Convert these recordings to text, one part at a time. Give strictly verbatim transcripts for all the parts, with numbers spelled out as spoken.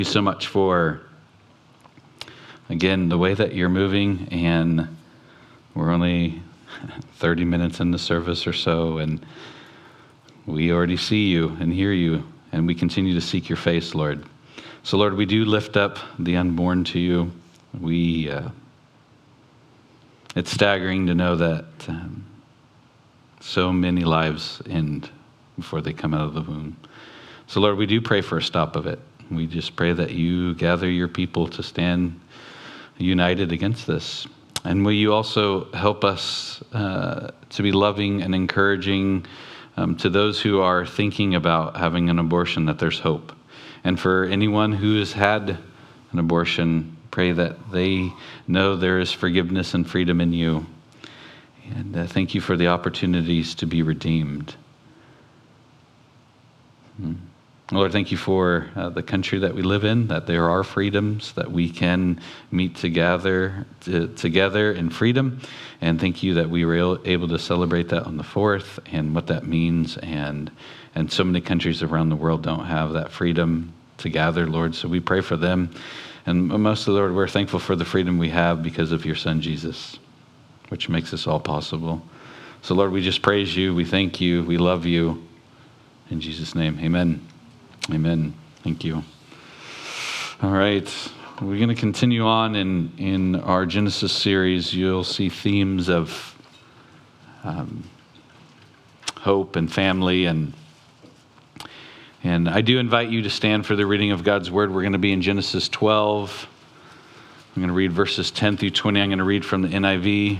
you so much for, again, the way that you're moving, and we're only thirty minutes in the service or so, and we already see you and hear you, and we continue to seek your face, Lord. So, Lord, we do lift up the unborn to you. We, uh, it's staggering to know that um, so many lives end before they come out of the womb. So, Lord, we do pray for a stop of it. We just pray that you gather your people to stand united against this. And will you also help us uh, to be loving and encouraging um, to those who are thinking about having an abortion, that there's hope. And for anyone who has had an abortion, pray that they know there is forgiveness and freedom in you. And uh, thank you for the opportunities to be redeemed. Hmm. Lord, thank you for uh, the country that we live in, that there are freedoms, that we can meet together to, together in freedom. And thank you that we were able to celebrate that on the fourth and what that means. And, and so many countries around the world don't have that freedom to gather, Lord. So we pray for them. And mostly, Lord, we're thankful for the freedom we have because of your Son, Jesus, which makes this all possible. So, Lord, we just praise you. We thank you. We love you. In Jesus' name, amen. Amen. Thank you. All right. We're going to continue on in, in our Genesis series. You'll see themes of um, hope and family. And, and I do invite you to stand for the reading of God's word. We're going to be in Genesis twelve. I'm going to read verses ten through twenty. I'm going to read from the N I V.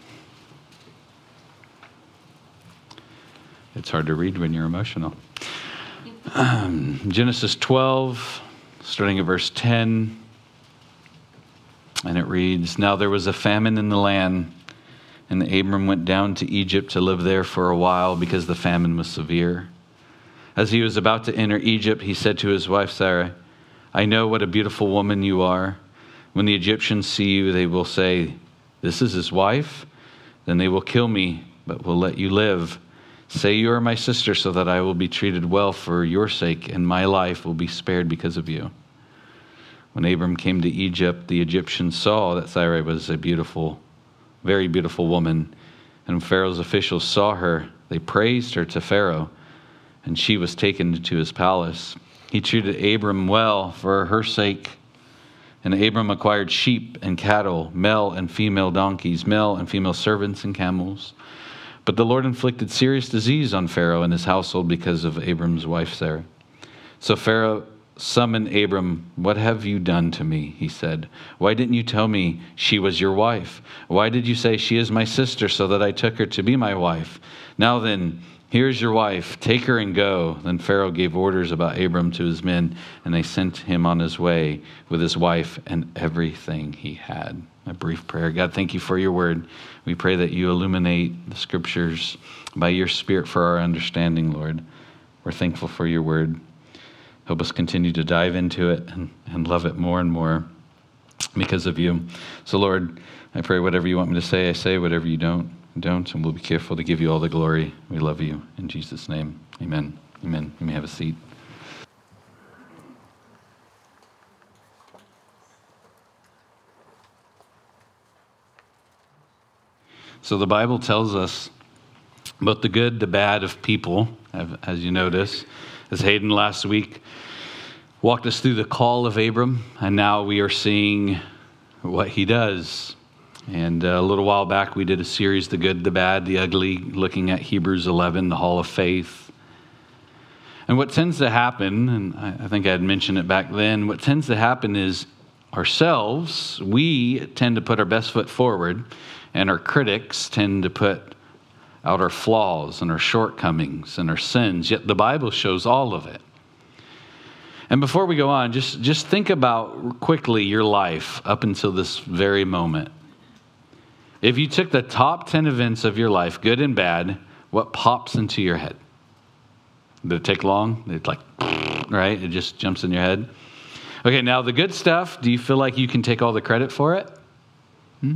It's hard to read when you're emotional. Um, Genesis twelve, starting at verse ten, and it reads, "Now there was a famine in the land, and Abram went down to Egypt to live there for a while because the famine was severe. As he was about to enter Egypt, he said to his wife Sarai, 'I know what a beautiful woman you are. When the Egyptians see you, they will say, "This is his wife." Then they will kill me, but will let you live. Say you are my sister so that I will be treated well for your sake, and my life will be spared because of you.' When Abram came to Egypt, the Egyptians saw that Sarai was a beautiful, very beautiful woman. And when Pharaoh's officials saw her, they praised her to Pharaoh, and she was taken to his palace. He treated Abram well for her sake. And Abram acquired sheep and cattle, male and female donkeys, male and female servants and camels. But the Lord inflicted serious disease on Pharaoh and his household because of Abram's wife Sarah. So Pharaoh summoned Abram. 'What have you done to me?' he said. 'Why didn't you tell me she was your wife? Why did you say she is my sister so that I took her to be my wife? Now then, here is your wife. Take her and go.' Then Pharaoh gave orders about Abram to his men, and they sent him on his way with his wife and everything he had." A brief prayer. God, thank you for your word. We pray that you illuminate the scriptures by your Spirit for our understanding, Lord. We're thankful for your word. Help us continue to dive into it and, and love it more and more because of you. So, Lord, I pray whatever you want me to say, I say. Whatever you don't, don't. And we'll be careful to give you all the glory. We love you. In Jesus' name, amen. Amen. You may have a seat. So the Bible tells us about the good, the bad of people, as you notice. As Hayden last week walked us through the call of Abram, and now we are seeing what he does. And a little while back, we did a series, The Good, the Bad, the Ugly, looking at Hebrews eleven, the Hall of Faith. And what tends to happen, and I think I had mentioned it back then, what tends to happen is ourselves, we tend to put our best foot forward, and our critics tend to put out our flaws and our shortcomings and our sins, yet the Bible shows all of it. And before we go on, just, just think about quickly your life up until this very moment. If you took the top ten events of your life, good and bad, what pops into your head? Did it take long? It's like, right? It just jumps in your head. Okay, now the good stuff, do you feel like you can take all the credit for it? Hmm?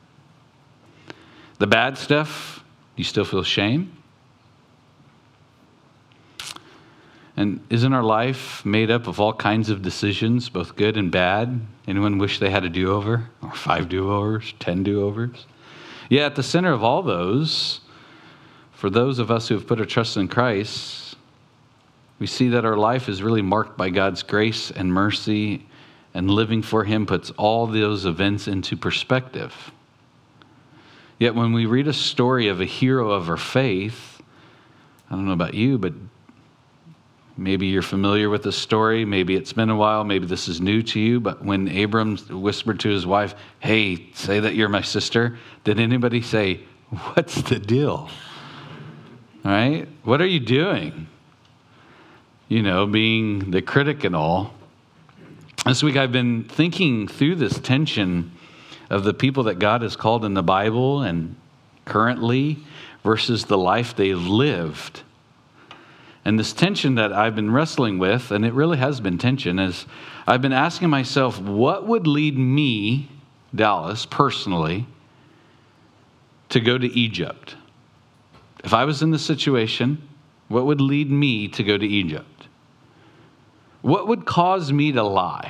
The bad stuff, do you still feel shame? And isn't our life made up of all kinds of decisions, both good and bad? Anyone wish they had a do-over? Or five do-overs, ten do-overs? Yeah, at the center of all those, for those of us who have put our trust in Christ, we see that our life is really marked by God's grace and mercy, and living for Him puts all those events into perspective. Yet when we read a story of a hero of our faith, I don't know about you, but maybe you're familiar with this story. Maybe it's been a while. Maybe this is new to you. But when Abram whispered to his wife, hey, say that you're my sister, did anybody say, what's the deal? All right? What are you doing? You know, being the critic and all. This week I've been thinking through this tension of the people that God has called in the Bible and currently versus the life they've lived. And this tension that I've been wrestling with, and it really has been tension, is I've been asking myself, what would lead me, Dallas, personally, to go to Egypt? If I was in this situation, what would lead me to go to Egypt? What would cause me to lie?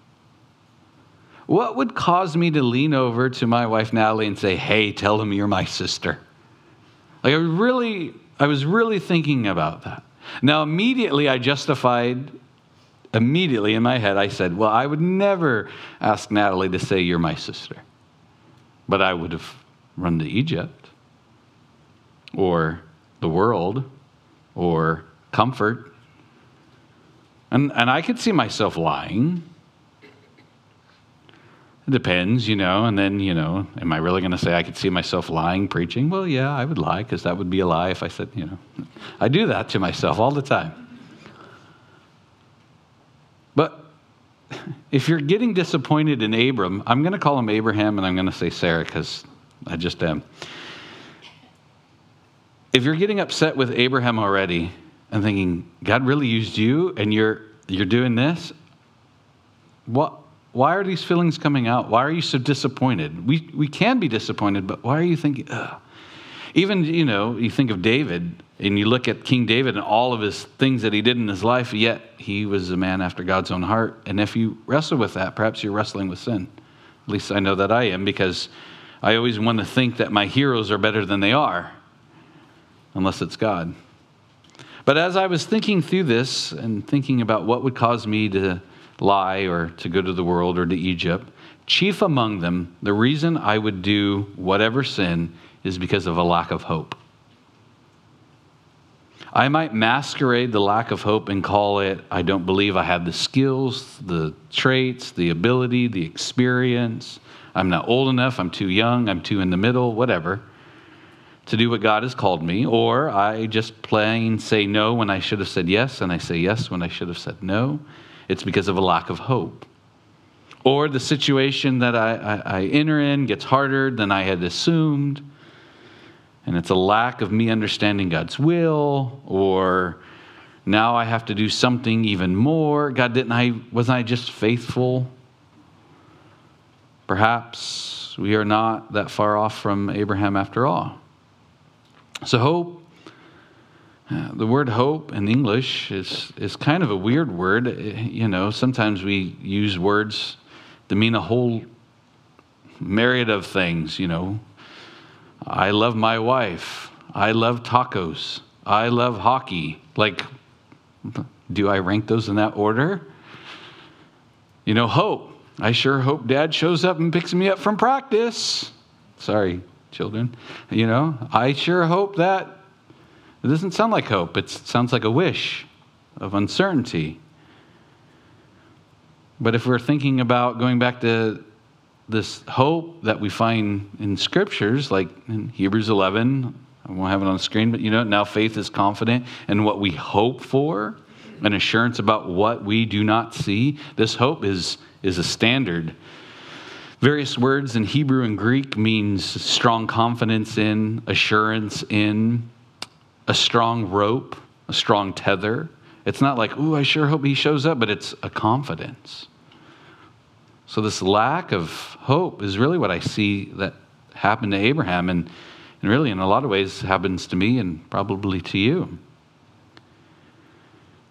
What would cause me to lean over to my wife, Natalie, and say, hey, tell them you're my sister? Like I really, I was really thinking about that. Now, immediately I justified, immediately in my head, I said, well, I would never ask Natalie to say you're my sister. But I would have run to Egypt or the world or comfort. And, and I could see myself lying. It depends, you know, and then, you know, am I really going to say I could see myself lying, preaching? Well, yeah, I would lie because that would be a lie if I said, you know. I do that to myself all the time. But if you're getting disappointed in Abram, I'm going to call him Abraham and I'm going to say Sarah because I just am. If you're getting upset with Abraham already and thinking, God really used you and you're you're doing this, what? Why are these feelings coming out? Why are you so disappointed? We we can be disappointed, but why are you thinking, ugh? Even, you know, you think of David, and you look at King David and all of his things that he did in his life, yet he was a man after God's own heart. And if you wrestle with that, perhaps you're wrestling with sin. At least I know that I am, because I always want to think that my heroes are better than they are, unless it's God. But as I was thinking through this and thinking about what would cause me to lie or to go to the world or to Egypt, chief among them, the reason I would do whatever sin is because of a lack of hope. I might masquerade the lack of hope and call it, I don't believe I have the skills, the traits, the ability, the experience. I'm not old enough, I'm too young, I'm too in the middle, whatever, to do what God has called me. Or I just plain say no when I should have said yes, and I say yes when I should have said no. It's because of a lack of hope. Or the situation that I, I, I enter in gets harder than I had assumed, and it's a lack of me understanding God's will, or now I have to do something even more. God, didn't I, wasn't I just faithful? Perhaps we are not that far off from Abraham after all. So hope, uh, the word hope in English is, is kind of a weird word. You know, sometimes we use words to mean a whole myriad of things, you know. I love my wife. I love tacos. I love hockey. Like, do I rank those in that order? You know, hope. I sure hope Dad shows up and picks me up from practice. Sorry, children. You know, I sure hope that. It doesn't sound like hope. It sounds like a wish of uncertainty. But if we're thinking about going back to this hope that we find in scriptures, like in Hebrews eleven, I won't have it on the screen, but you know, now faith is confident in what we hope for, an assurance about what we do not see. This hope is, is a standard. Various words in Hebrew and Greek means strong confidence in, assurance in, a strong rope, a strong tether. It's not like, ooh, I sure hope he shows up, but it's a confidence. So this lack of hope is really what I see that happened to Abraham, and, and really in a lot of ways happens to me and probably to you.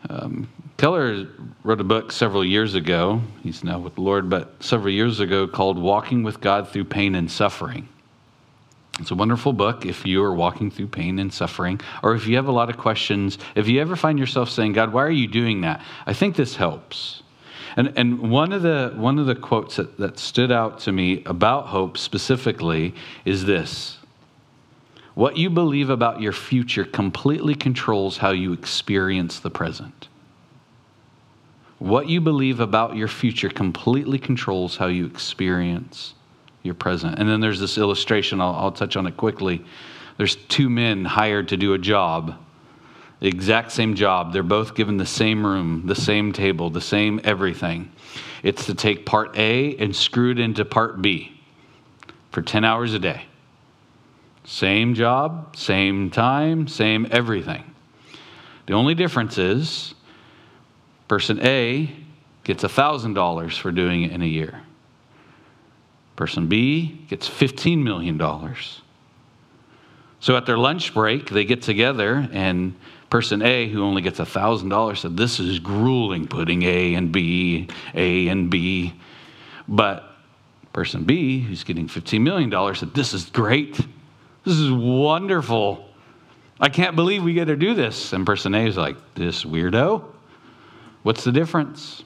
Um, Keller wrote a book several years ago. He's now with the Lord, but several years ago called Walking with God Through Pain and Suffering. It's a wonderful book if you are walking through pain and suffering, or if you have a lot of questions. If you ever find yourself saying, God, why are you doing that? I think this helps. And and one of the one of the quotes that, that stood out to me about hope specifically is this: what you believe about your future completely controls how you experience the present. What you believe about your future completely controls how you experience your present. And then there's this illustration, I'll, I'll touch on it quickly. There's two men hired to do a job, the exact same job. They're both given the same room, the same table, the same everything. It's to take part A and screw it into part B for ten hours a day. Same job, same time, same everything. The only difference is person A gets one thousand dollars for doing it in a year. Person B gets fifteen million dollars. So at their lunch break, they get together, and person A, who only gets one thousand dollars, said, this is grueling putting A and B, A and B. But person B, who's getting fifteen million dollars, said, this is great. This is wonderful. I can't believe we get to do this. And person A is like, this weirdo? What's the difference?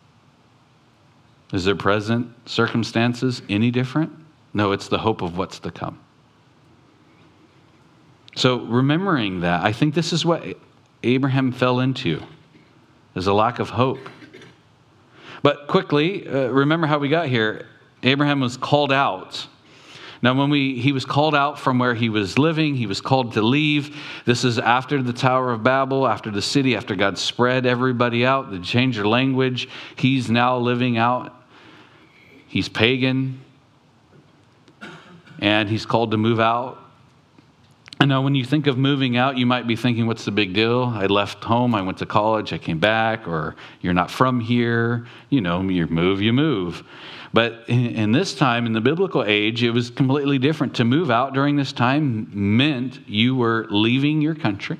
Is their present circumstances any different? No, it's the hope of what's to come. So remembering that, I think this is what Abraham fell into, is a lack of hope. But quickly, uh, remember how we got here. Abraham was called out. Now, when we he was called out from where he was living, he was called to leave. This is after the Tower of Babel, after the city, after God spread everybody out, they changed their language. He's now living out. He's pagan. And he's called to move out. And now when you think of moving out, you might be thinking, what's the big deal? I left home, I went to college, I came back, or you're not from here. You know, you move, you move. But in, in this time, in the biblical age, it was completely different. To move out during this time meant you were leaving your country.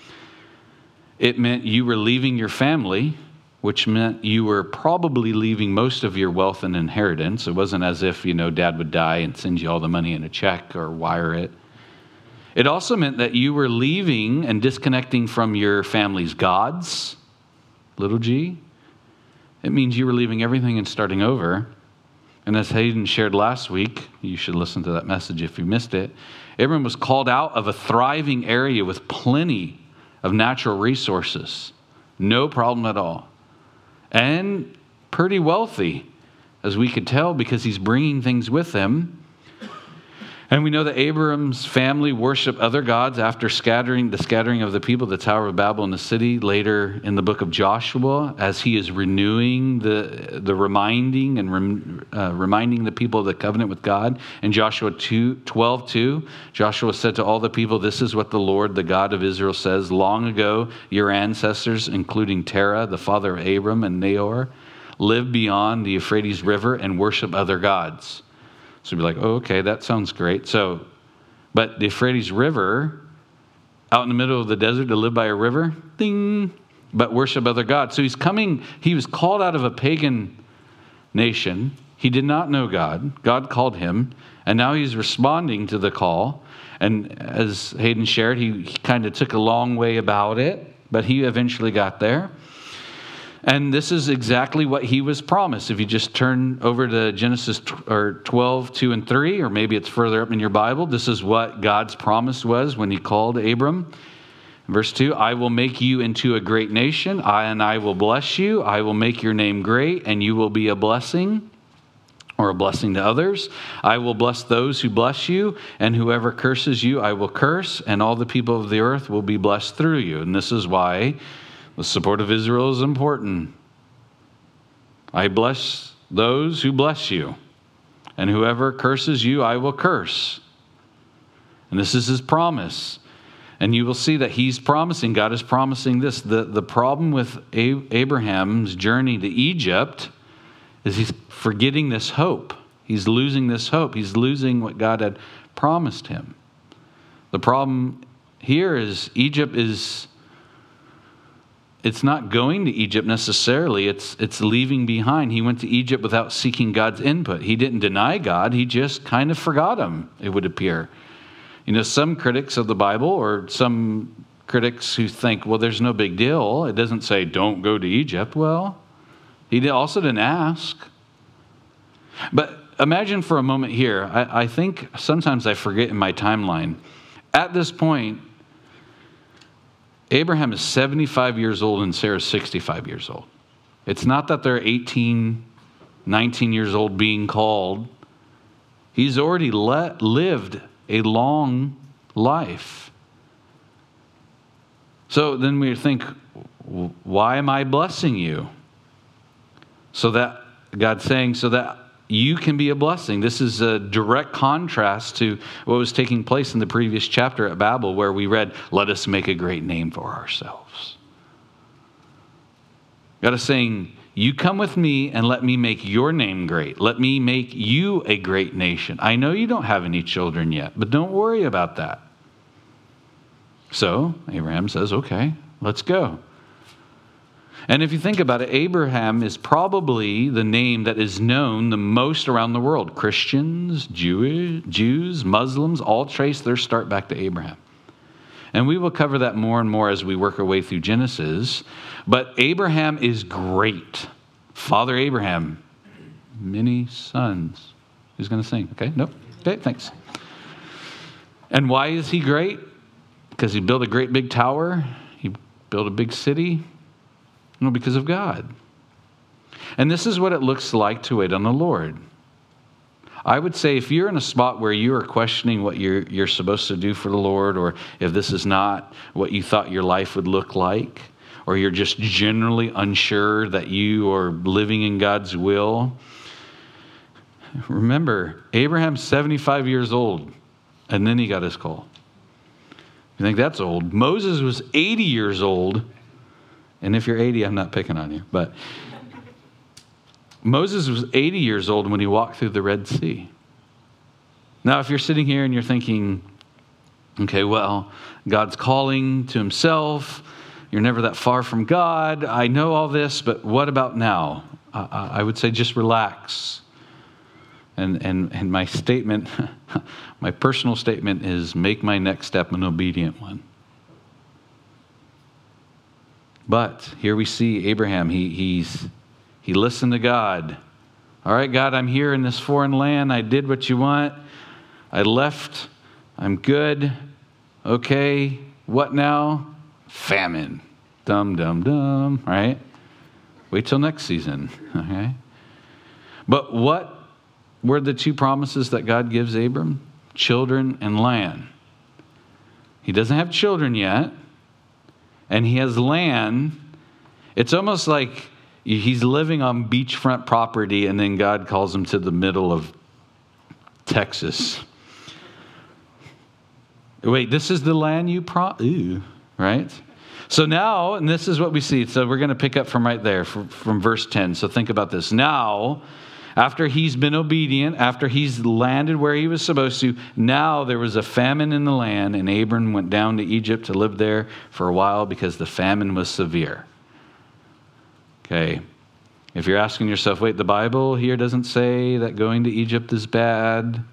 It meant you were leaving your family, which meant you were probably leaving most of your wealth and inheritance. It wasn't as if, you know, dad would die and send you all the money in a check or wire it. It also meant that you were leaving and disconnecting from your family's gods, little g. It means you were leaving everything and starting over. And as Hayden shared last week, you should listen to that message if you missed it, Abram was called out of a thriving area with plenty of natural resources. No problem at all. And pretty wealthy, as we could tell, because he's bringing things with him. And we know that Abram's family worshiped other gods after scattering the scattering of the people, the Tower of Babel and the city, later in the book of Joshua, as he is renewing the the reminding and rem, uh, reminding the people of the covenant with God. In Joshua twelve two, Joshua said to all the people, this is what the Lord, the God of Israel, says. Long ago, your ancestors, including Terah, the father of Abram and Nahor, lived beyond the Euphrates River and worship other gods. So you'd be like, oh, okay, that sounds great. So, but the Euphrates River, out in the middle of the desert to live by a river, ding, but worship other gods. So he's coming, he was called out of a pagan nation. He did not know God. God called him, and now he's responding to the call. And as Hayden shared, he, he kind of took a long way about it, but he eventually got there. And this is exactly what he was promised. If you just turn over to Genesis twelve, two and three, or maybe it's further up in your Bible, this is what God's promise was when he called Abram. Verse two, I will make you into a great nation, I and I will bless you. I will make your name great, and you will be a blessing, or a blessing to others. I will bless those who bless you, and whoever curses you, I will curse, and all the people of the earth will be blessed through you. And this is why the support of Israel is important. I bless those who bless you, and whoever curses you, I will curse. And this is his promise. And you will see that he's promising, God is promising this. The, the problem with Abraham's journey to Egypt is he's forgetting this hope. He's losing this hope. He's losing what God had promised him. The problem here is Egypt is it's not going to Egypt necessarily. It's it's leaving behind. He went to Egypt without seeking God's input. He didn't deny God. He just kind of forgot him, it would appear. You know, some critics of the Bible, or some critics who think, well, there's no big deal. It doesn't say don't go to Egypt. Well, he also didn't ask. But imagine for a moment here. I, I think sometimes I forget in my timeline. At this point, Abraham is seventy-five years old and Sarah's sixty-five years old. It's not that they're eighteen, nineteen years old being called. He's already let, lived a long life. So then we think, why am I blessing you? So that, God's saying, so that you can be a blessing. This is a direct contrast to what was taking place in the previous chapter at Babel, where we read, let us make a great name for ourselves. God is saying, you come with me and let me make your name great. Let me make you a great nation. I know you don't have any children yet, but don't worry about that. So Abraham says, okay, let's go. And if you think about it, Abraham is probably the name that is known the most around the world. Christians, Jew, Jews, Muslims, all trace their start back to Abraham. And we will cover that more and more as we work our way through Genesis. But Abraham is great. Father Abraham, many sons. Who's going to sing? Okay, nope. Okay, thanks. And why is he great? Because he built a great big tower. He built a big city. No, because of God. And this is what it looks like to wait on the Lord. I would say if you're in a spot where you are questioning what you're, you're supposed to do for the Lord, or if this is not what you thought your life would look like, or you're just generally unsure that you are living in God's will, remember, Abraham's seventy-five years old, and then he got his call. You think that's old? Moses was eighty years old. And if you're eighty, I'm not picking on you. But Moses was eighty years old when he walked through the Red Sea. Now, if you're sitting here and you're thinking, okay, well, God's calling to himself. You're never that far from God. I know all this, but what about now? Uh, I would say just relax. And, and, and my statement, my personal statement is make my next step an obedient one. But here we see Abraham, he he's he listened to God. All right, God, I'm here in this foreign land. I did what you want. I left. I'm good. Okay, what now? Famine. Dum, dum, dum, right? Wait till next season, okay? But what were the two promises that God gives Abram? Children and land. He doesn't have children yet. And he has land. It's almost like he's living on beachfront property, and then God calls him to the middle of Texas. Wait, this is the land you pro... Ooh, right? So now, and this is what we see. So we're going to pick up from right there, from, from verse ten. So think about this. Now, after he's been obedient, after he's landed where he was supposed to, now there was a famine in the land, and Abram went down to Egypt to live there for a while because the famine was severe. Okay. If you're asking yourself, wait, the Bible here doesn't say that going to Egypt is bad.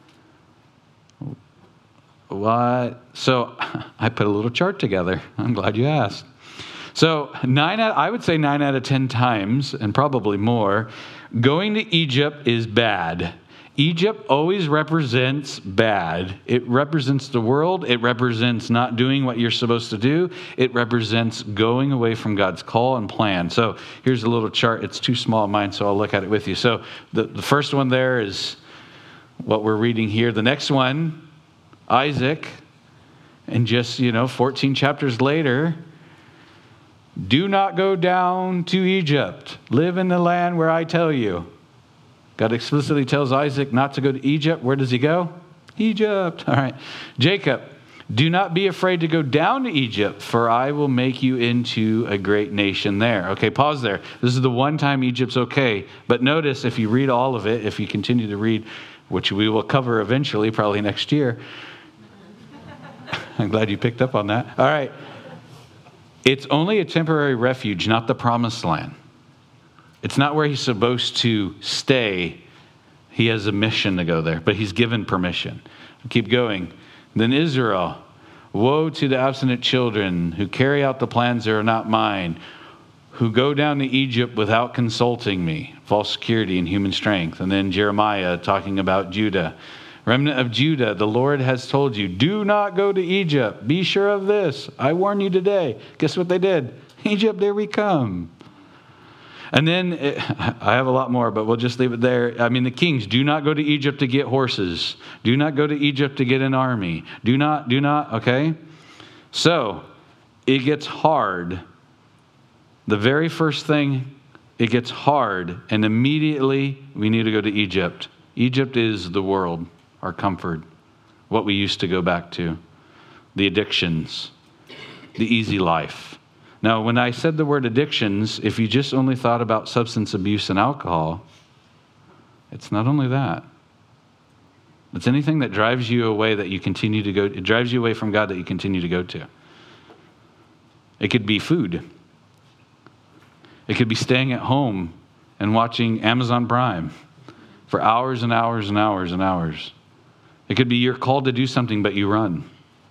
What? So I put a little chart together. I'm glad you asked. So nine out, I would say nine out of ten times, and probably more, going to Egypt is bad. Egypt always represents bad. It represents the world. It represents not doing what you're supposed to do. It represents going away from God's call and plan. So here's a little chart. It's too small of mine, so I'll look at it with you. So the, the first one there is what we're reading here. The next one, Isaac. And just, you know, fourteen chapters later, do not go down to Egypt. Live in the land where I tell you. God explicitly tells Isaac not to go to Egypt. Where does he go? Egypt. All right. Jacob, do not be afraid to go down to Egypt, for I will make you into a great nation there. Okay, pause there. This is the one time Egypt's okay. But notice, if you read all of it, if you continue to read, which we will cover eventually, probably next year. I'm glad you picked up on that. All right. It's only a temporary refuge, not the promised land. It's not where he's supposed to stay. He has a mission to go there, but he's given permission. Keep going. Then Israel, woe to the obstinate children who carry out the plans that are not mine, who go down to Egypt without consulting me, false security and human strength. And then Jeremiah talking about Judah. Remnant of Judah, the Lord has told you, do not go to Egypt. Be sure of this. I warn you today. Guess what they did? Egypt, there we come. And then, it, I have a lot more, but we'll just leave it there. I mean, the kings, do not go to Egypt to get horses. Do not go to Egypt to get an army. Do not, do not, okay? So, it gets hard. The very first thing, it gets hard, and immediately we need to go to Egypt. Egypt is the world, our comfort, what we used to go back to, the addictions, the easy life. Now, when I said the word addictions, if you just only thought about substance abuse and alcohol, it's not only that. It's anything that drives you away that you continue to go, it drives you away from God that you continue to go to. It could be food. It could be staying at home and watching Amazon Prime for hours and hours and hours and hours. It could be you're called to do something, but you run.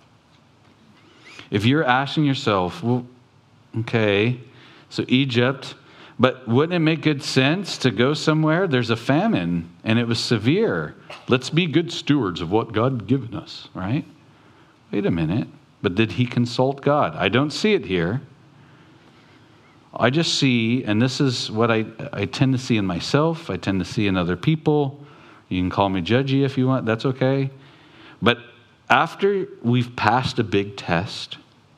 If you're asking yourself, well, okay, so Egypt, but wouldn't it make good sense to go somewhere? There's a famine, and it was severe. Let's be good stewards of what God had given us, right? Wait a minute. But did he consult God? I don't see it here. I just see, and this is what I, I tend to see in myself, I tend to see in other people. You can call me judgy if you want, that's okay. But after we've passed a big test,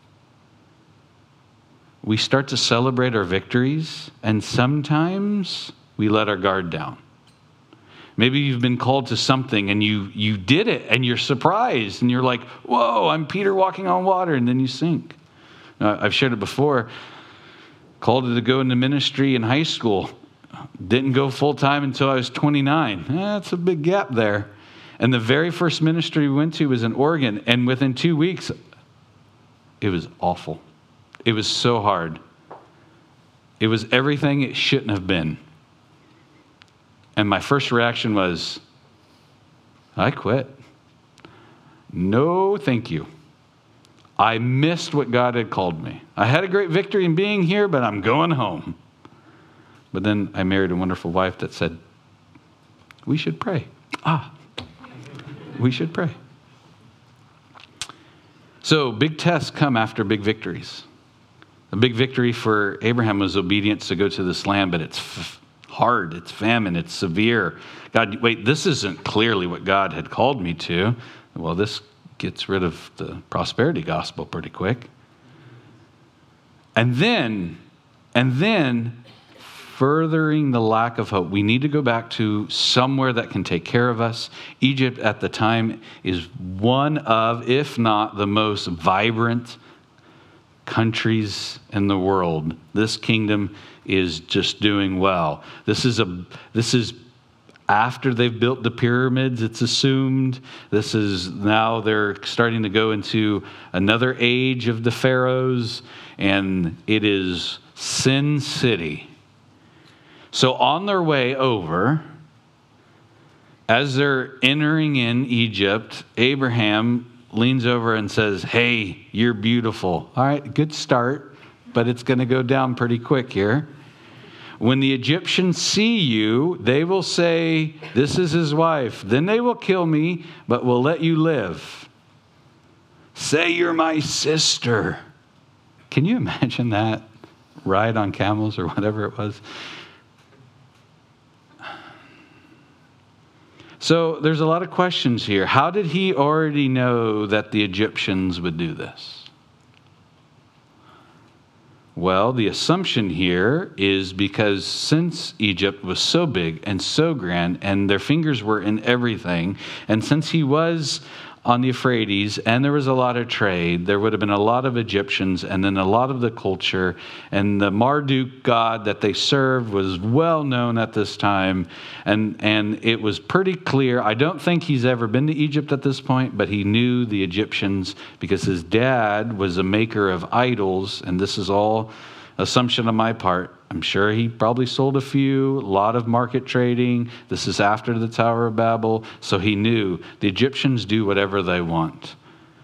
we start to celebrate our victories, and sometimes we let our guard down. Maybe you've been called to something and you you did it and you're surprised and you're like, whoa, I'm Peter walking on water, and then you sink. Now, I've shared it before. Called to go into ministry in high school. Didn't go full time until I was twenty-nine. Eh, that's a big gap there. And the very first ministry we went to was in Oregon, and within two weeks, it was awful. It was so hard. It was everything it shouldn't have been. And my first reaction was, I quit. No, thank you. I missed what God had called me. I had a great victory in being here, but I'm going home. But then I married a wonderful wife that said, we should pray. Ah, we should pray. So big tests come after big victories. A big victory for Abraham was obedience to go to this land, but it's f- hard, it's famine, it's severe. God, wait, this isn't clearly what God had called me to. Well, this gets rid of the prosperity gospel pretty quick. And then, and then, furthering the lack of hope, we need to go back to somewhere that can take care of us. Egypt at the time is one of, if not the most vibrant countries in the world. This kingdom is just doing well. This is a this is after they've built the pyramids, it's assumed. This is now they're starting to go into another age of the pharaohs, and it is Sin City. So on their way over, as they're entering in Egypt, Abraham leans over and says, hey, you're beautiful. All right, good start, but it's going to go down pretty quick here. When the Egyptians see you, they will say, this is his wife. Then they will kill me, but will let you live. Say you're my sister. Can you imagine that? Ride on camels or whatever it was. So there's a lot of questions here. How did he already know that the Egyptians would do this? Well, the assumption here is because since Egypt was so big and so grand and their fingers were in everything, and since he was on the Euphrates, and there was a lot of trade. There would have been a lot of Egyptians, and then a lot of the culture. And the Marduk god that they served was well known at this time. And, and it was pretty clear. I don't think he's ever been to Egypt at this point, but he knew the Egyptians because his dad was a maker of idols. And this is all assumption on my part. I'm sure he probably sold a few, a lot of market trading. This is after the Tower of Babel. So he knew the Egyptians do whatever they want.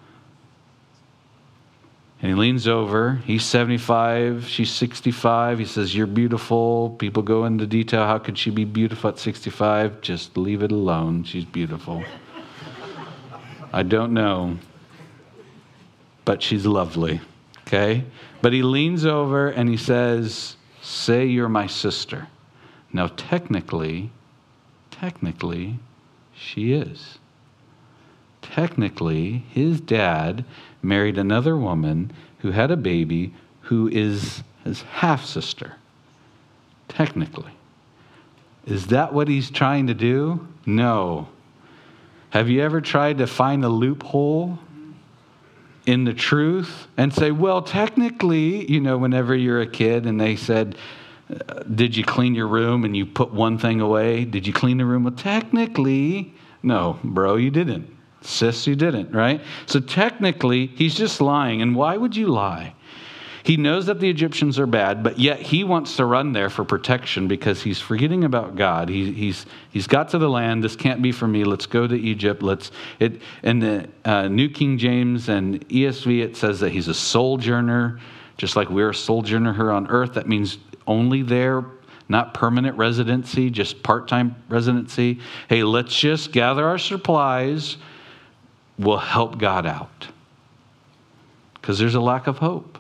And he leans over. He's seventy-five. She's sixty-five. He says, "You're beautiful." People go into detail. How could she be beautiful at sixty-five? Just leave it alone. She's beautiful. I don't know. But she's lovely. Okay? But he leans over and he says, "Say you're my sister." Now, technically, technically, she is. Technically, his dad married another woman who had a baby who is his half-sister. Technically. Is that what he's trying to do? No. Have you ever tried to find a loophole in the truth and say, well, technically, you know, whenever you're a kid and they said, did you clean your room, and you put one thing away? Did you clean the room? Well, technically, no, bro, you didn't. Sis, you didn't, right? So technically, he's just lying. And why would you lie? He knows that the Egyptians are bad, but yet he wants to run there for protection because he's forgetting about God. He, he's he's got to the land. This can't be for me. Let's go to Egypt. Let's it. In the uh, New King James and E S V, it says that he's a sojourner, just like we're a sojourner here on earth. That means only there, not permanent residency, just part-time residency. Hey, let's just gather our supplies. We'll help God out because there's a lack of hope.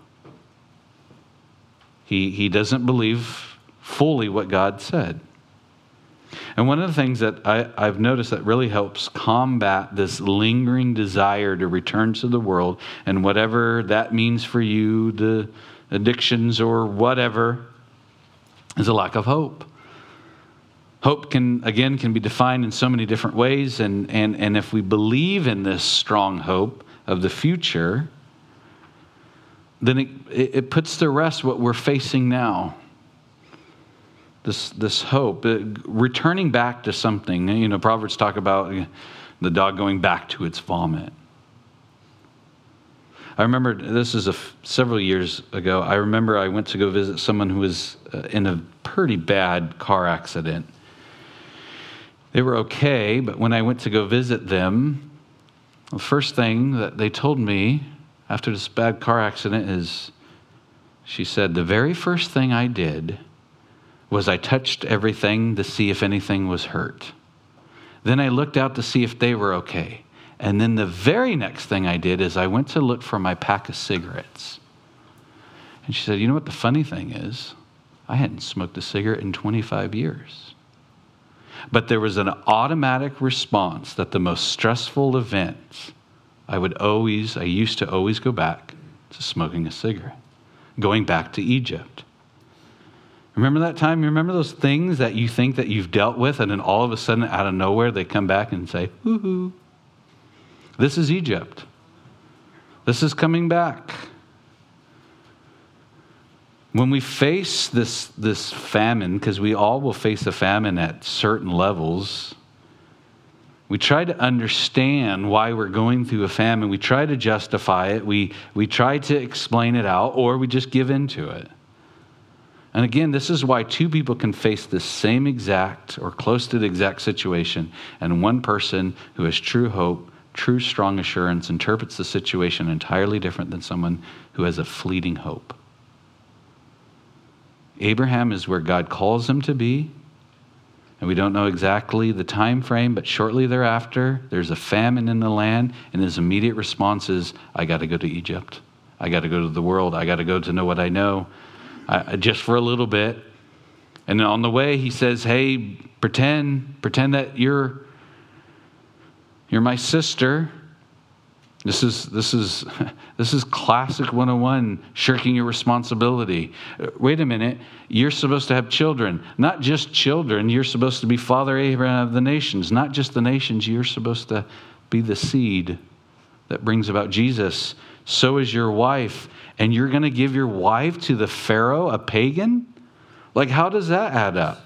He, he doesn't believe fully what God said. And one of the things that I, I've noticed that really helps combat this lingering desire to return to the world, and whatever that means for you, the addictions or whatever, is a lack of hope. Hope can, again, can be defined in so many different ways. And, and, and if we believe in this strong hope of the future, then it, it puts to rest what we're facing now. This this hope, uh, returning back to something. You know, Proverbs talk about the dog going back to its vomit. I remember, this is a f- several years ago, I remember I went to go visit someone who was uh, in a pretty bad car accident. They were okay, but when I went to go visit them, the first thing that they told me after this bad car accident is, she said, the very first thing I did was I touched everything to see if anything was hurt. Then I looked out to see if they were okay. And then the very next thing I did is I went to look for my pack of cigarettes. And she said, you know what the funny thing is? I hadn't smoked a cigarette in twenty-five years. But there was an automatic response that the most stressful event, I would always, I used to always go back to smoking a cigarette, going back to Egypt. Remember that time? You remember those things that you think that you've dealt with, and then all of a sudden, out of nowhere, they come back and say, woohoo. This is Egypt. This is coming back. When we face this, this famine, because we all will face a famine at certain levels, we try to understand why we're going through a famine. We try to justify it. We, we try to explain it out, or we just give in to it. And again, this is why two people can face the same exact or close to the exact situation, and one person who has true hope, true strong assurance, interprets the situation entirely different than someone who has a fleeting hope. Abraham is where God calls him to be, and we don't know exactly the time frame, but shortly thereafter, there's a famine in the land, and his immediate response is, I got to go to Egypt. I got to go to the world. I got to go to know what I know. I, just for a little bit. And on the way, he says, hey, pretend, pretend that you're, you're my sister. This is, this is, this is classic one oh one, shirking your responsibility. Wait a minute, you're supposed to have children. Not just children, you're supposed to be Father Abraham of the nations. Not just the nations, you're supposed to be the seed that brings about Jesus. So is your wife. And you're going to give your wife to the Pharaoh, a pagan? Like, how does that add up?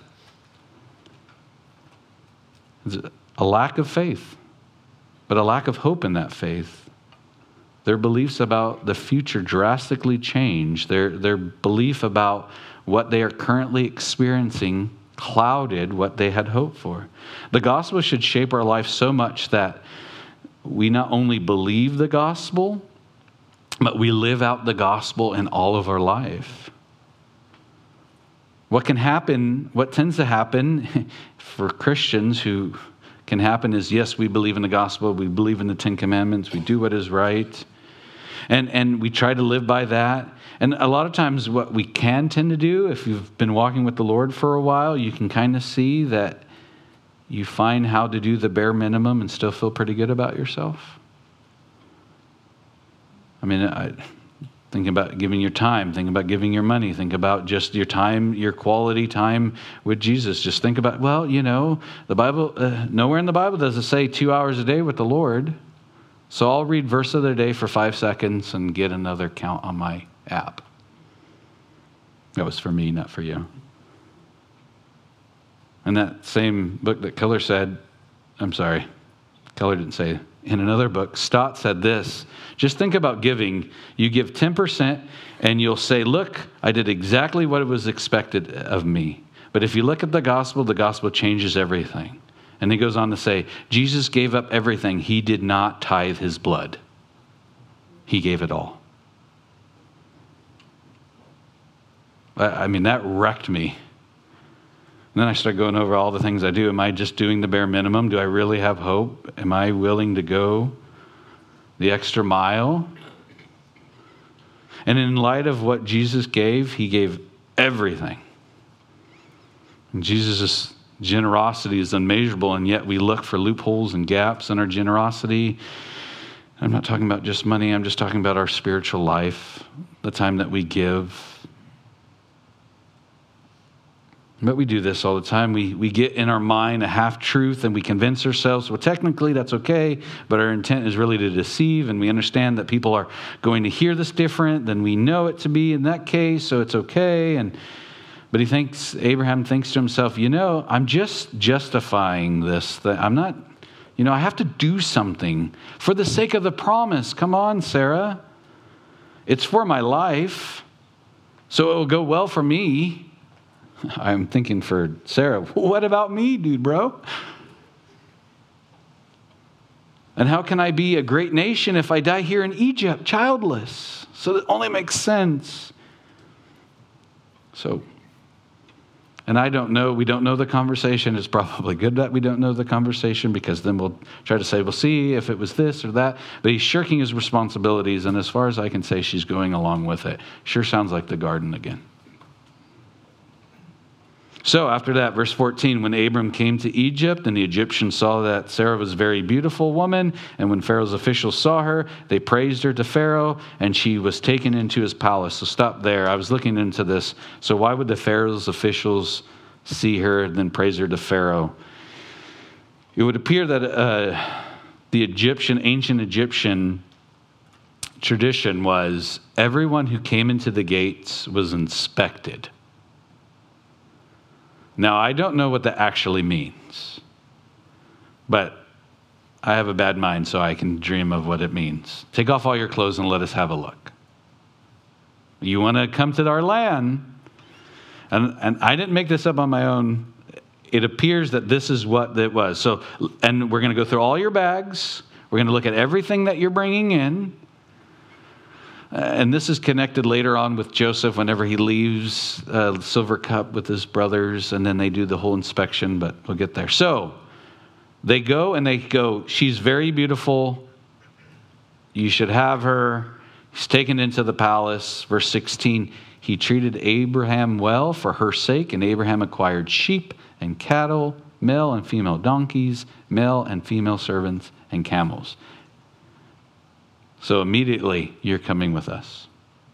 It's a lack of faith, but a lack of hope in that faith. Their beliefs about the future drastically change. Their, their belief about what they are currently experiencing clouded what they had hoped for. The gospel should shape our life so much that we not only believe the gospel, but we live out the gospel in all of our life. What can happen, what tends to happen for Christians who can happen is, yes, we believe in the gospel, we believe in the Ten Commandments, we do what is right, and, and we try to live by that. And a lot of times what we can tend to do, if you've been walking with the Lord for a while, you can kind of see that you find how to do the bare minimum and still feel pretty good about yourself. I mean, I think about giving your time, think about giving your money, think about just your time, your quality time with Jesus. Just think about, well, you know, the Bible, uh, nowhere in the Bible does it say two hours a day with the Lord. So I'll read verse of the day for five seconds and get another count on my app. That was for me, not for you. And that same book that Keller said, I'm sorry, Keller didn't say, in another book, Stott said this: just think about giving. You give ten percent and you'll say, look, I did exactly what was expected of me. But if you look at the gospel, the gospel changes everything. And he goes on to say, Jesus gave up everything. He did not tithe his blood. He gave it all. I mean, that wrecked me. And then I started going over all the things I do. Am I just doing the bare minimum? Do I really have hope? Am I willing to go the extra mile? And in light of what Jesus gave, he gave everything. And Jesus' generosity is unmeasurable, and yet we look for loopholes and gaps in our generosity. I'm not talking about just money. I'm just talking about our spiritual life, the time that we give. But we do this all the time. We we get in our mind a half-truth and we convince ourselves, well, technically that's okay, but our intent is really to deceive, and we understand that people are going to hear this different than we know it to be in that case, so it's okay. And but he thinks, Abraham thinks to himself, you know, I'm just justifying this. That I'm not, you know, I have to do something for the sake of the promise. Come on, Sarah. It's for my life, so it will go well for me. I'm thinking for Sarah, what about me, dude, bro? And how can I be a great nation if I die here in Egypt, childless? So that only makes sense. So, and I don't know, we don't know the conversation. It's probably good that we don't know the conversation, because then we'll try to say, we'll see if it was this or that. But he's shirking his responsibilities, and as far as I can say, she's going along with it. Sure sounds like the garden again. So after that, verse fourteen, when Abram came to Egypt and the Egyptians saw that Sarah was a very beautiful woman, and when Pharaoh's officials saw her, they praised her to Pharaoh, and she was taken into his palace. So stop there. I was looking into this. So why would the Pharaoh's officials see her and then praise her to Pharaoh? It would appear that uh, the Egyptian, ancient Egyptian tradition was everyone who came into the gates was inspected. Now, I don't know what that actually means, but I have a bad mind, so I can dream of what it means. Take off all your clothes and let us have a look. You want to come to our land? And, and I didn't make this up on my own. It appears that this is what it was. So, and we're going to go through all your bags. We're going to look at everything that you're bringing in. And this is connected later on with Joseph whenever he leaves uh, Silver Cup with his brothers, and then they do the whole inspection, but we'll get there. So they go and they go, she's very beautiful. You should have her. He's taken into the palace. Verse sixteen, he treated Abraham well for her sake, and Abraham acquired sheep and cattle, male and female donkeys, male and female servants, and camels. So immediately, you're coming with us.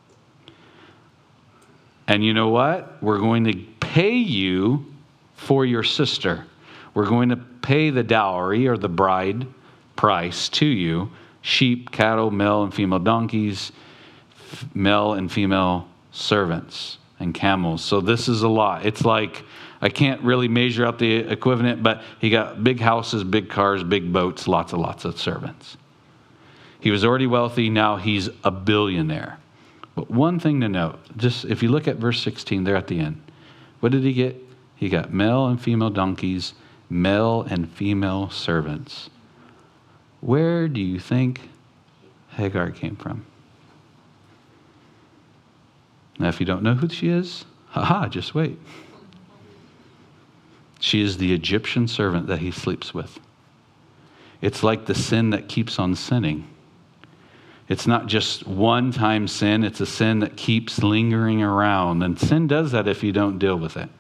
And you know what? We're going to pay you for your sister. We're going to pay the dowry or the bride price to you sheep, cattle, male and female donkeys, male and female servants, and camels. So this is a lot. It's like, I can't really measure out the equivalent, but he got big houses, big cars, big boats, lots and lots of servants. He was already wealthy. Now he's a billionaire. But one thing to note, just if you look at verse sixteen there at the end, what did he get? He got male and female donkeys, male and female servants. Where do you think Hagar came from? Now, if you don't know who she is, haha, just wait. She is the Egyptian servant that he sleeps with. It's like the sin that keeps on sinning. It's not just one-time sin. It's a sin that keeps lingering around. And sin does that if you don't deal with it.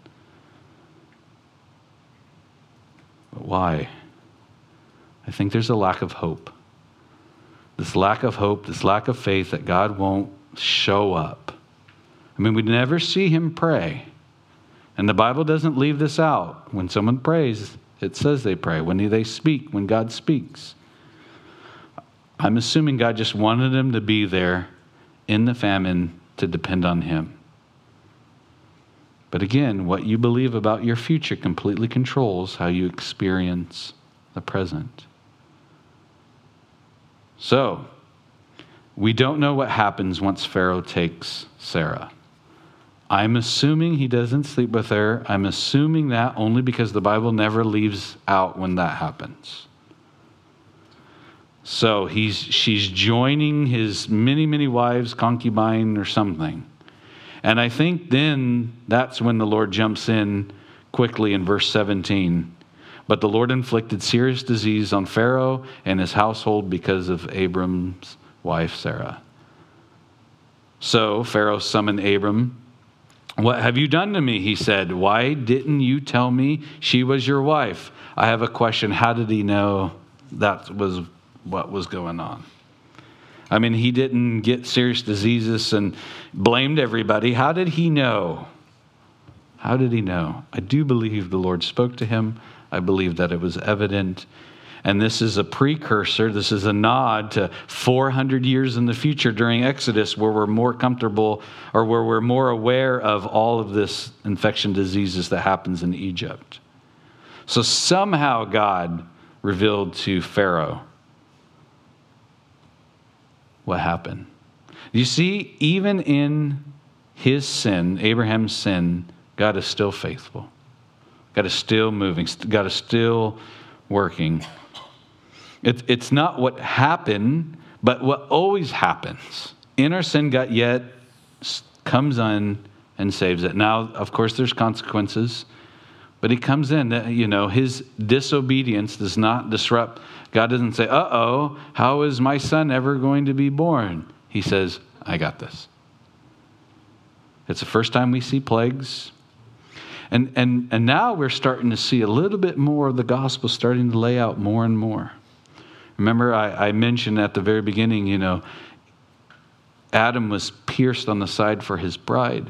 But why? I think there's a lack of hope. This lack of hope, this lack of faith that God won't show up. I mean, we never see him pray. And the Bible doesn't leave this out. When someone prays, it says they pray. When they speak, when God speaks. I'm assuming God just wanted them to be there in the famine to depend on him. But again, what you believe about your future completely controls how you experience the present. So, we don't know what happens once Pharaoh takes Sarah. I'm assuming he doesn't sleep with her. I'm assuming that only because the Bible never leaves out when that happens. So he's she's joining his many, many wives, concubine or something. And I think then that's when the Lord jumps in quickly in verse seventeen. But the Lord inflicted serious disease on Pharaoh and his household because of Abram's wife, Sarah. So Pharaoh summoned Abram. What have you done to me? He said. Why didn't you tell me she was your wife? I have a question. How did he know that was what was going on? I mean, he didn't get serious diseases and blamed everybody. How did he know? How did he know? I do believe the Lord spoke to him. I believe that it was evident. And this is a precursor. This is a nod to four hundred years in the future during Exodus, where we're more comfortable or where we're more aware of all of this infection diseases that happens in Egypt. So somehow God revealed to Pharaoh what happened. You see, even in his sin, Abraham's sin, God is still faithful. God is still moving. God is still working. It, it's not what happened, but what always happens. In our sin, God yet comes in and saves it. Now, of course, there's consequences, but he comes in. You know, his disobedience does not disrupt. God doesn't say, uh-oh, how is my son ever going to be born? He says, I got this. It's the first time we see plagues. And, and, and now we're starting to see a little bit more of the gospel starting to lay out more and more. Remember, I, I mentioned at the very beginning, you know, Adam was pierced on the side for his bride.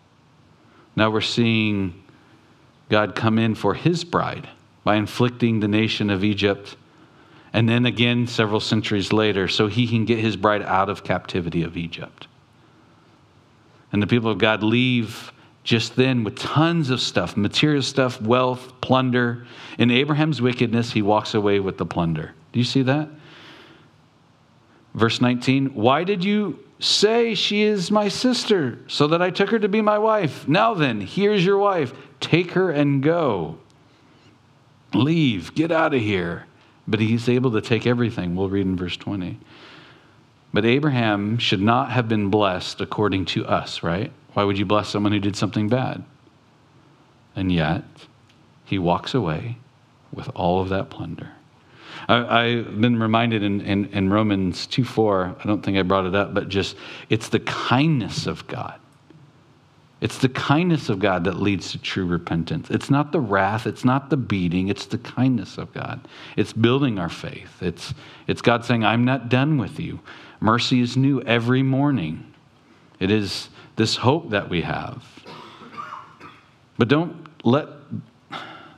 Now we're seeing God come in for his bride by inflicting the nation of Egypt. And then again, several centuries later, so he can get his bride out of captivity of Egypt. And the people of God leave just then with tons of stuff, material stuff, wealth, plunder. In Abraham's wickedness, he walks away with the plunder. Do you see that? Verse nineteen, why did you say she is my sister so that I took her to be my wife? Now then, here's your wife. Take her and go. Leave. Get out of here. But he's able to take everything. We'll read in verse twenty. But Abraham should not have been blessed according to us, right? Why would you bless someone who did something bad? And yet, he walks away with all of that plunder. I, I've been reminded in, in, in Romans two four, I don't think I brought it up, but just, it's the kindness of God. It's the kindness of God that leads to true repentance. It's not the wrath, it's not the beating, it's the kindness of God. It's building our faith. It's, it's God saying, I'm not done with you. Mercy is new every morning. It is this hope that we have. But don't let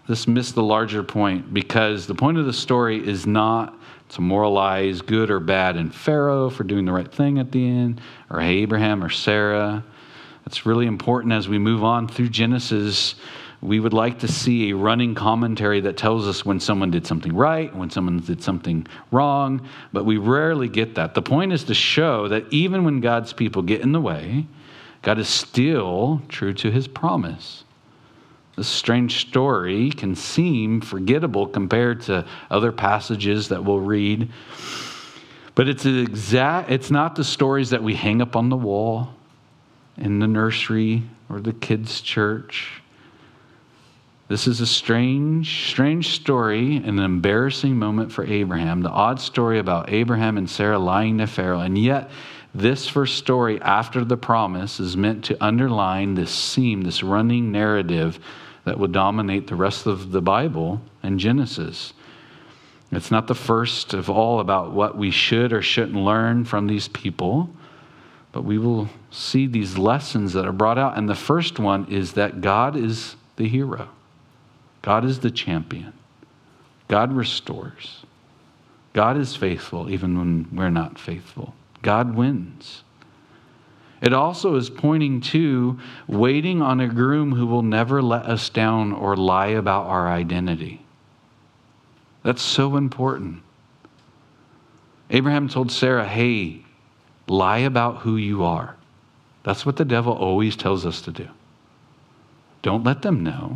this missed the larger point, because the point of the story is not to moralize good or bad in Pharaoh for doing the right thing at the end, or Abraham or Sarah. It's really important as we move on through Genesis. We would like to see a running commentary that tells us when someone did something right, when someone did something wrong, but we rarely get that. The point is to show that even when God's people get in the way, God is still true to his promise. This strange story can seem forgettable compared to other passages that we'll read, but it's an exact, it's not the stories that we hang up on the wall in the nursery or the kids' church. This is a strange, strange story and an embarrassing moment for Abraham. The odd story about Abraham and Sarah lying to Pharaoh. And yet, this first story after the promise is meant to underline this theme, this running narrative that will dominate the rest of the Bible and Genesis. It's not the first of all about what we should or shouldn't learn from these people, but we will see these lessons that are brought out. And the first one is that God is the hero. God is the champion. God restores. God is faithful even when we're not faithful. God wins. It also is pointing to waiting on a groom who will never let us down or lie about our identity. That's so important. Abraham told Sarah, hey, lie about who you are. That's what the devil always tells us to do. Don't let them know.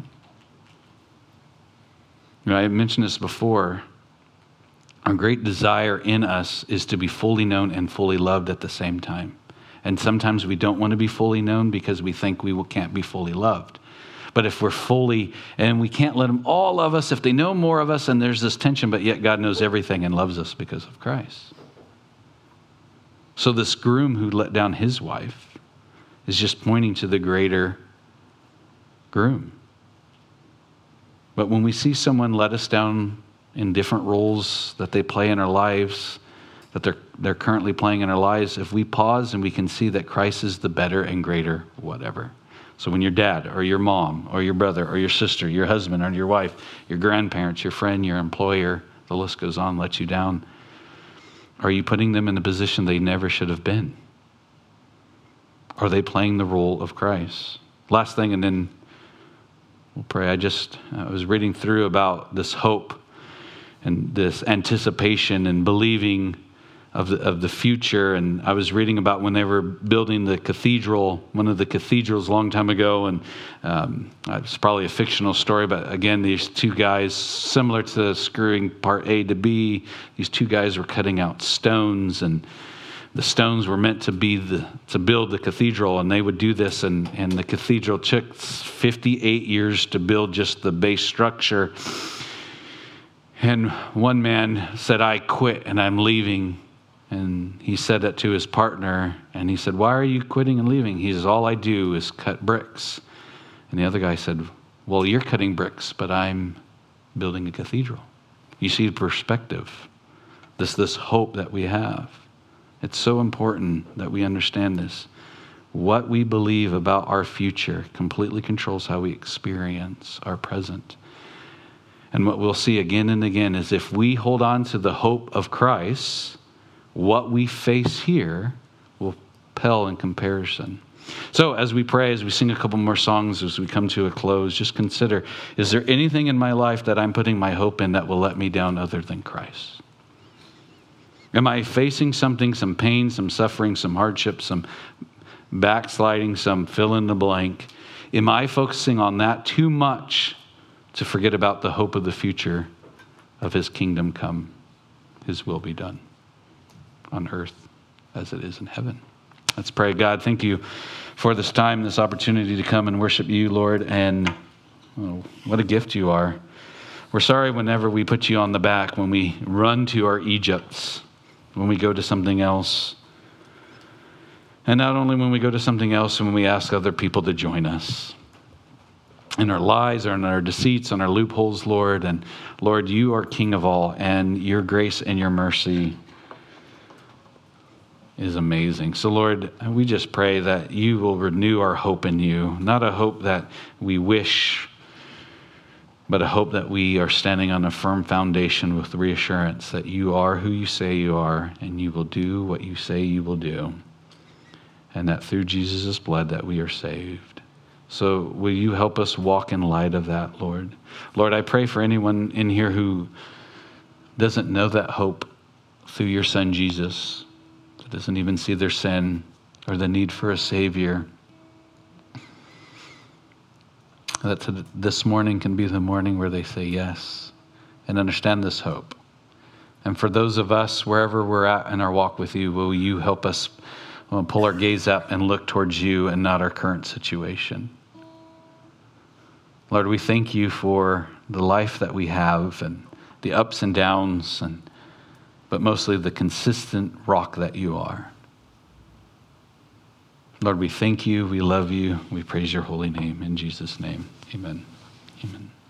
You know, I mentioned this before. Our great desire in us is to be fully known and fully loved at the same time. And sometimes we don't want to be fully known because we think we can't be fully loved. But if we're fully, and we can't let them all love us if they know more of us, and there's this tension, but yet God knows everything and loves us because of Christ. So this groom who let down his wife is just pointing to the greater groom. But when we see someone let us down in different roles that they play in our lives, that they're they're currently playing in our lives, if we pause and we can see that Christ is the better and greater whatever. So when your dad or your mom or your brother or your sister, your husband or your wife, your grandparents, your friend, your employer, the list goes on, lets you down, are you putting them in a position they never should have been? Are they playing the role of Christ? Last thing, and then we'll pray. I just I was reading through about this hope and this anticipation and believing of the, of the future. And I was reading about when they were building the cathedral, one of the cathedrals a long time ago. And um, it's probably a fictional story, but again, these two guys, similar to screwing part A to B, these two guys were cutting out stones, and the stones were meant to be the to build the cathedral, and they would do this, and, and the cathedral took fifty-eight years to build just the base structure. And one man said, I quit and I'm leaving. And he said that to his partner, and he said, why are you quitting and leaving? He says, all I do is cut bricks. And the other guy said, well, you're cutting bricks, but I'm building a cathedral. You see the perspective, this, this hope that we have. It's so important that we understand this. What we believe about our future completely controls how we experience our present. And what we'll see again and again is if we hold on to the hope of Christ, what we face here will pale in comparison. So as we pray, as we sing a couple more songs, as we come to a close, just consider, is there anything in my life that I'm putting my hope in that will let me down other than Christ? Am I facing something, some pain, some suffering, some hardship, some backsliding, some fill in the blank? Am I focusing on that too much to forget about the hope of the future of his kingdom come, his will be done on earth as it is in heaven? Let's pray. God, thank you for this time, this opportunity to come and worship you, Lord, and oh, what a gift you are. We're sorry whenever we put you on the back, when we run to our Egypts, when we go to something else. And not only when we go to something else, when we ask other people to join us in our lies or in our deceits, on our loopholes, Lord. And Lord, you are King of all, and your grace and your mercy is amazing. So Lord, we just pray that you will renew our hope in you, not a hope that we wish but a hope that we are standing on a firm foundation with reassurance that you are who you say you are, and you will do what you say you will do, and that through Jesus' blood that we are saved. So will you help us walk in light of that, Lord? Lord, I pray for anyone in here who doesn't know that hope through your Son, Jesus, that doesn't even see their sin or the need for a Savior, that to this morning can be the morning where they say yes and understand this hope. And for those of us, wherever we're at in our walk with you, will you help us uh, pull our gaze up and look towards you and not our current situation? Lord, we thank you for the life that we have and the ups and downs, and but mostly the consistent rock that you are. Lord, we thank you, we love you, we praise your holy name. In Jesus' name, amen. Amen.